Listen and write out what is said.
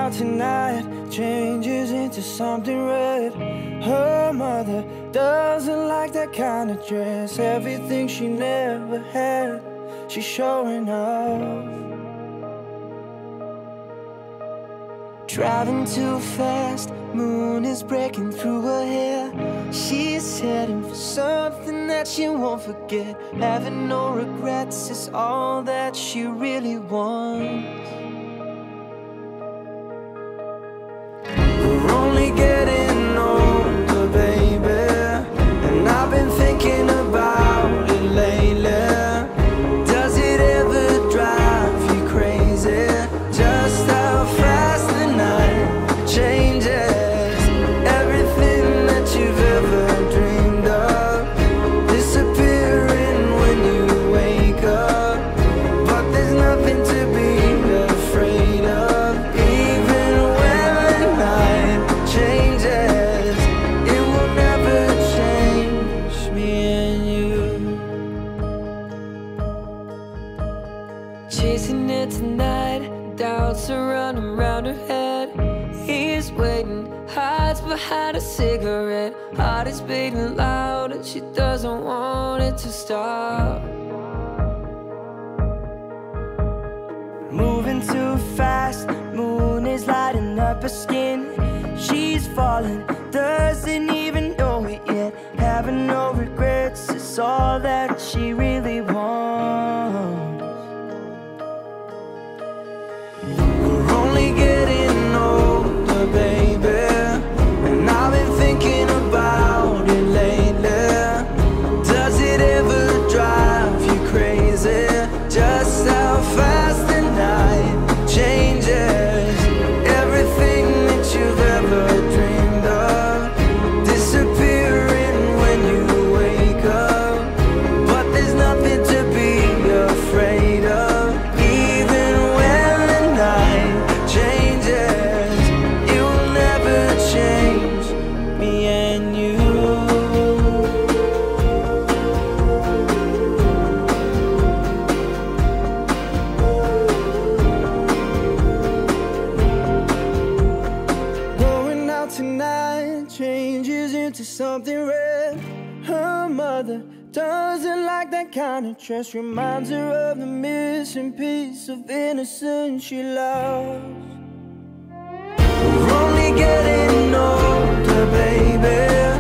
out tonight changes into something red. Her mother doesn't like that kind of dress. Everything she never had, she's showing off. Driving too fast, moon is breaking through her hair. She's heading for something that she won't forget. Having no regrets is all that she really wants. We're only getting older, baby, and I've been thinking about it lately. Does it ever drive you crazy? Just how fast the night changes. Everything that you've ever dreamed of disappearing when you wake up. But there's nothing to be afraid of. Even when the night changes, it will never change me and you. Chasing it tonight, doubts are running round her head. He's waiting, hides behind a cigarette. Heart is beating loud and she doesn't want it to stop. Moving too fast, moon is lighting up her skin. She's falling, doesn't even know it yet. Having no regrets is all that she really wants. We're only getting older, baby, and I've been thinking about it lately. Does it ever drive you crazy? Just how fast the night changes. Everything that you've ever dreamed of disappearing when you wake up. But there's nothing to be afraid of. Even when the night changes, it will never change me and you. Going out tonight changes into something red. Her mother doesn't like that kind of dress. Reminds her of the missing piece of innocence she lost. We're only getting older, baby,